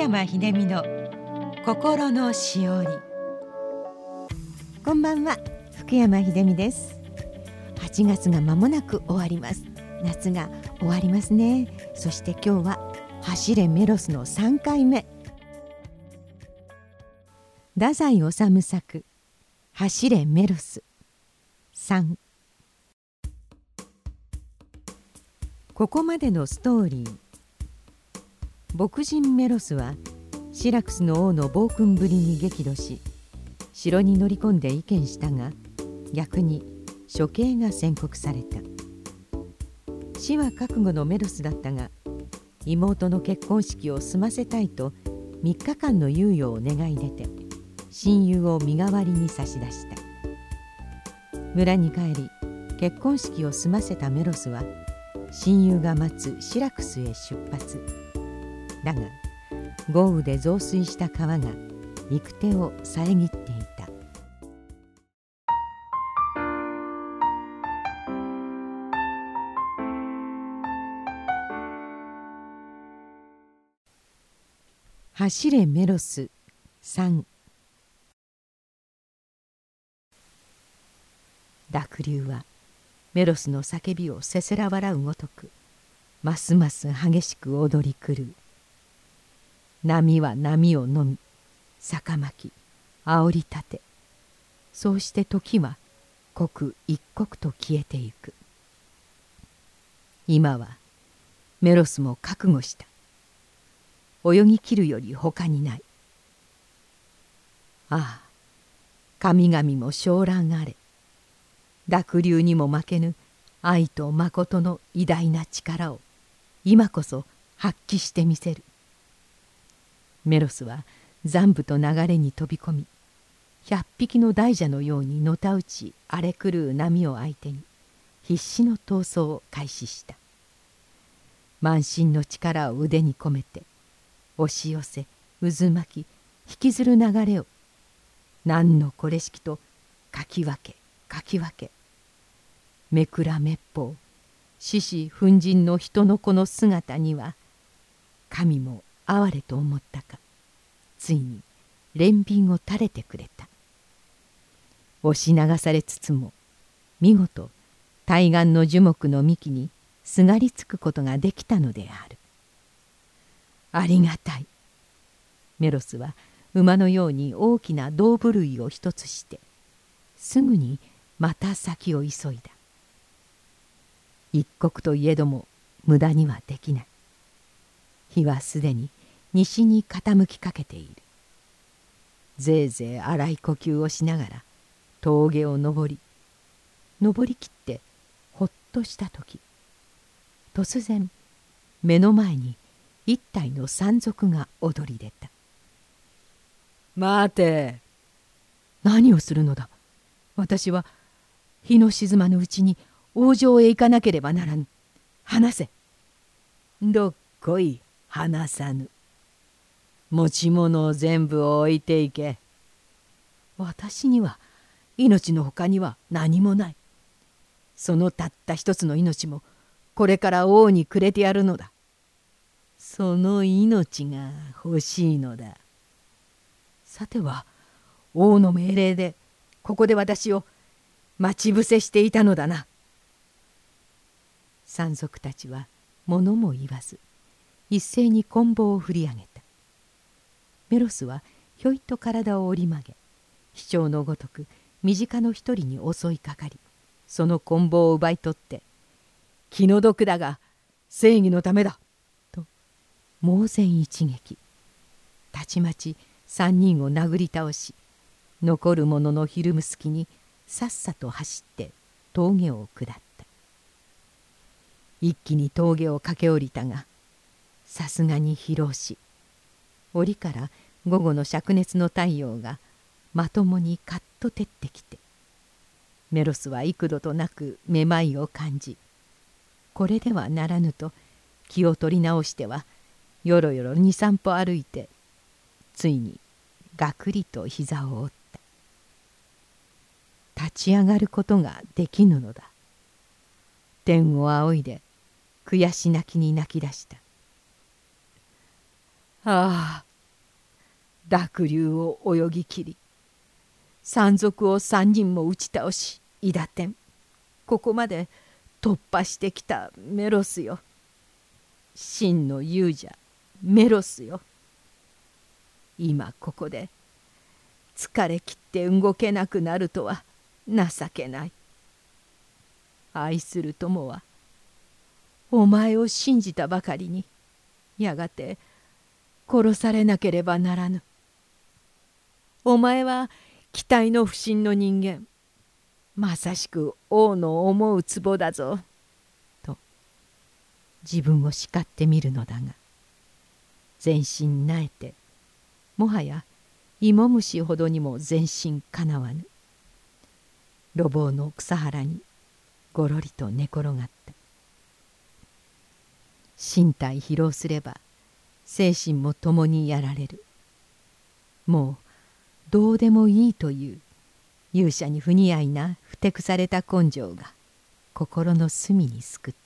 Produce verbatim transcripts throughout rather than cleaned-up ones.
山秀美の心のしおり。こんばんは、福山秀美です。はちがつが間もなく終わります。夏が終わりますね。そして今日は走れメロスのさんかいめ。太宰治作走れメロスさん。ここまでのストーリー。牧人メロスはシラクスの王の暴君ぶりに激怒し、城に乗り込んで意見したが、逆に処刑が宣告された。死は覚悟のメロスだったが、妹の結婚式を済ませたいとみっかかんの猶予を願い出て、親友を身代わりに差し出した。村に帰り結婚式を済ませたメロスは、親友が待つシラクスへ出発。だが豪雨で増水した川が行く手を遮っていた。走れメロスさん。濁流はメロスの叫びをせせら笑うごとく、ますます激しく踊り狂う。波は波をのみ、逆巻き煽り立て、そうして時は刻一刻と消えていく。今はメロスも覚悟した。泳ぎ切るより他にない。ああ、神々も昇覧あれ。濁流にも負けぬ愛と誠の偉大な力を今こそ発揮してみせる。メロスは残部と流れに飛び込み、百匹の大蛇のようにのたうち荒れ狂う波を相手に必死の闘争を開始した。満身の力を腕に込めて押し寄せ渦巻き引きずる流れを何のこれしきとかき分けかき分け、めくらめっぽう獅子奮陣の人の子の姿には、神も哀れと思ったか、ついに憐憫を垂れてくれた。押し流されつつも見事対岸の樹木の幹にすがりつくことができたのである。ありがたい。メロスは馬のように大きな胴振るいを一つしてすぐにまた先を急いだ。一刻といえども無駄にはできない。日はすでに西に傾きかけている。ぜいぜい荒い呼吸をしながら峠を登り登りきってほっとした時、突然目の前に一体の山賊が踊り出た。待て。何をするのだ。私は日の沈まぬうちに王城へ行かなければならぬ。話せ。どっこい、話さぬ。持ち物を全部置いていけ。私には命のほかには何もない。そのたった一つの命もこれから王にくれてやるのだ。その命が欲しいのだ。さては王の命令でここで私を待ち伏せしていたのだな。山賊たちは物も言わず一斉に棍棒を振り上げた。メロスはひょいと体を折り曲げ、飛翔のごとく身近の一人に襲いかかり、その棍棒を奪い取って「気の毒だが正義のためだ」と猛然一撃。たちまち三人を殴り倒し、残る者のひるむ隙にさっさと走って峠を下った。一気に峠を駆け下りたが、さすがに疲労し、檻から午後の灼熱の太陽がまともにカッと照ってきて、メロスは幾度となくめまいを感じ、これではならぬと気を取り直してはよろよろ二三歩歩いて、ついにがくりと膝を折った。立ち上がることができぬのだ。天を仰いで悔し泣きに泣き出した。ああ、 濁流を泳ぎ切り、山賊を三人も打ち倒し、韋駄天、ここまで突破してきたメロスよ。真の勇者メロスよ。今ここで疲れ切って動けなくなるとは情けない。愛する友はお前を信じたばかりにやがて殺されなければならぬ。お前は期待の不審の人間、まさしく王の思う壺だぞ」と自分を叱ってみるのだが、全身なえてもはや芋虫ほどにも全身かなわぬ。路傍の草原にごろりと寝転がった。身体疲労すれば精神も共にやられる。もうどうでもいいという勇者に不似合いなふてくされた根性が心の隅にすくった。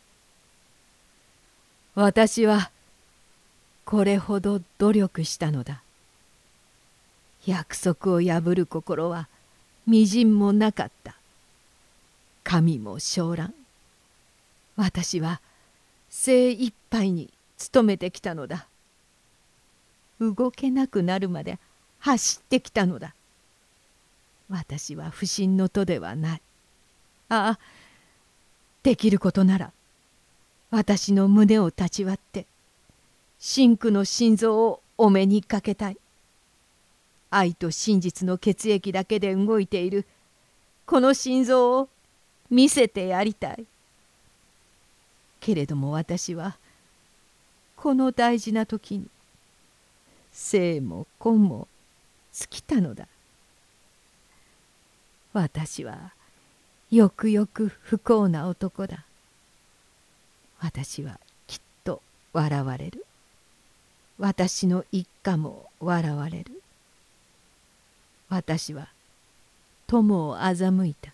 私はこれほど努力したのだ。約束を破る心はみじんもなかった。神も昇蘭。私は精一杯に努めてきたのだ。動けなくなるまで走ってきたのだ。私は不審の徒ではない。ああ、できることなら私の胸を立ち割って真紅の心臓をお目にかけたい。愛と真実の血液だけで動いているこの心臓を見せてやりたい。けれども私はこの大事な時に生も根も尽きたのだ。私はよくよく不幸な男だ。私はきっと笑われる。私の一家も笑われる。私は友を欺いた。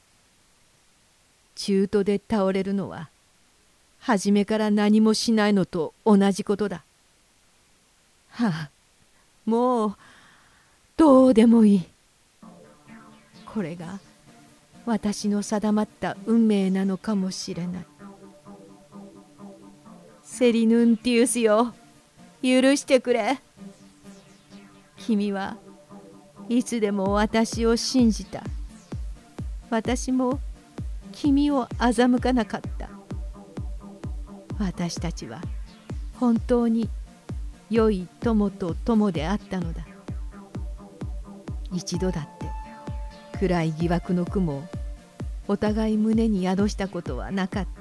中途で倒れるのは初めから何もしないのと同じことだ。はあ、もうどうでもいい。これが私の定まった運命なのかもしれない。セリヌンティウスよ、許してくれ。君はいつでも私を信じた。私も君を欺かなかった。私たちは本当に良い友と友であったのだ。一度だって暗い疑惑の雲をお互い胸に宿したことはなかった。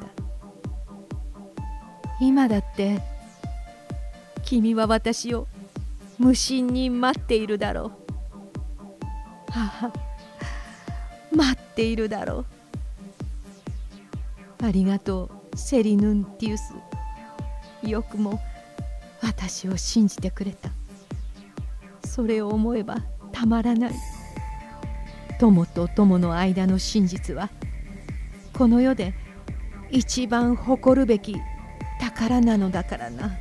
今だって君は私を無心に待っているだろう。はあ、待っているだろう。ありがとうセリヌンティウス。よくも私を信じてくれた。それを思えばたまらない。友と友の間の真実はこの世で一番誇るべき宝なのだからな。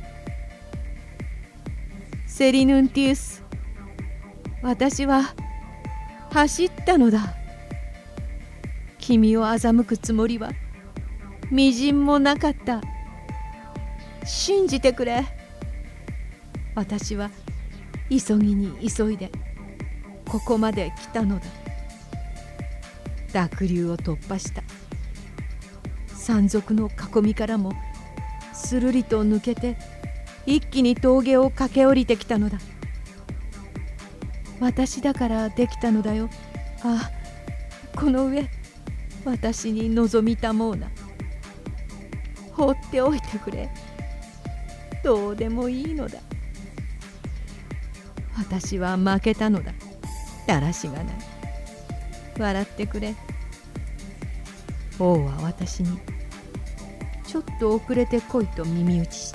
セリヌンティウス、私は走ったのだ。君を欺くつもりはみじんもなかった。信じてくれ。私は急ぎに急いでここまで来たのだ。濁流を突破した。山賊の囲みからもするりと抜けて一気に峠を駆け下りてきたのだ。私だからできたのだよ。ああ、この上私に望みたもうな。放っておいてくれ。どうでもいいのだ。私は負けたのだ。だらしがない。笑ってくれ。王は私にちょっと遅れて来いと耳打ちした。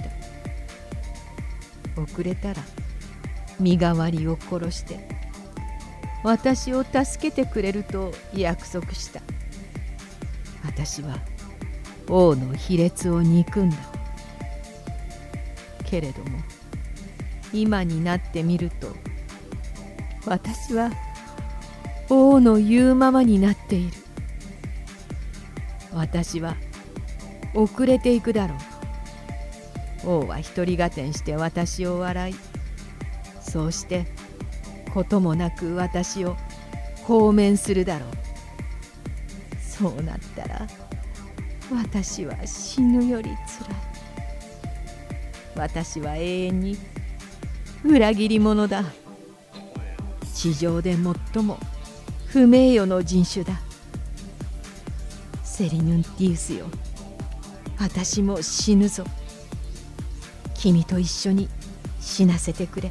遅れたら身代わりを殺して私を助けてくれると約束した。私は王の卑劣を憎んだ。けれども今になってみると、私は王の言うままになっている。私は遅れていくだろう。王は一人合点して私を笑い、そうしてこともなく私を放免するだろう。そうなったら私は死ぬよりつらい。私は永遠に裏切り者だ。地上で最も不名誉の人種だ。セリヌンティウスよ、私も死ぬぞ。君と一緒に死なせてくれ。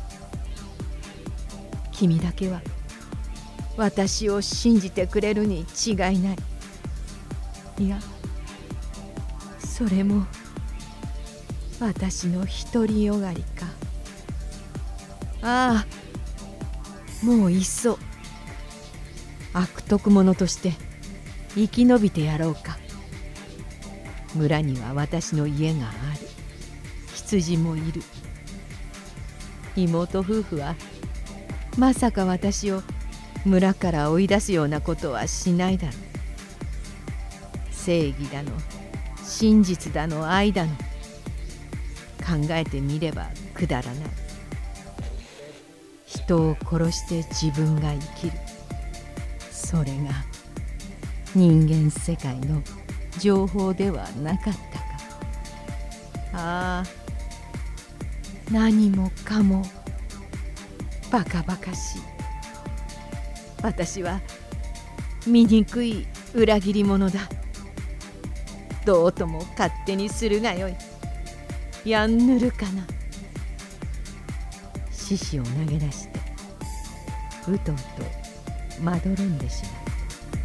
君だけは私を信じてくれるに違いない。いや、それも私の独りよがりか。ああ、もういっそ悪徳者として生き延びてやろうか。村には私の家がある。羊もいる。妹夫婦はまさか私を村から追い出すようなことはしないだろう。正義だの真実だの愛だの、考えてみればくだらない。人を殺して自分が生きる、それが人間世界の情報ではなかったか。ああ、何もかもバカバカしい。私は醜い裏切り者だ。どうとも勝手にするがよい。やんぬるかな。獅子を投げ出してうとうとまどろんでしまった。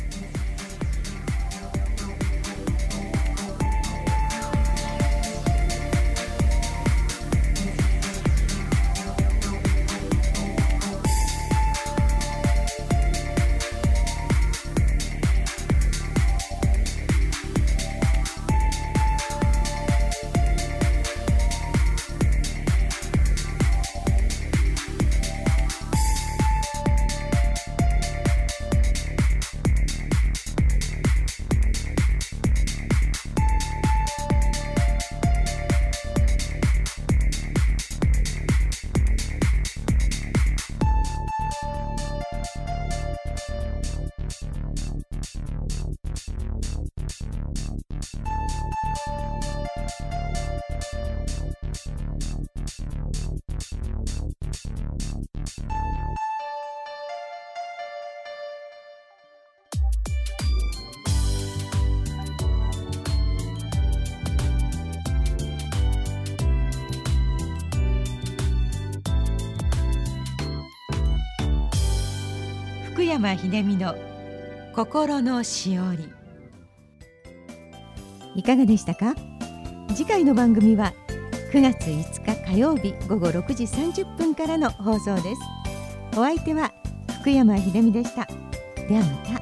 福山秀美の心のしおり、いかがでしたか。次回の番組はくがついつか火曜日ごごろくじさんじゅっぷんからの放送です。お相手は福山秀美でした。ではまた。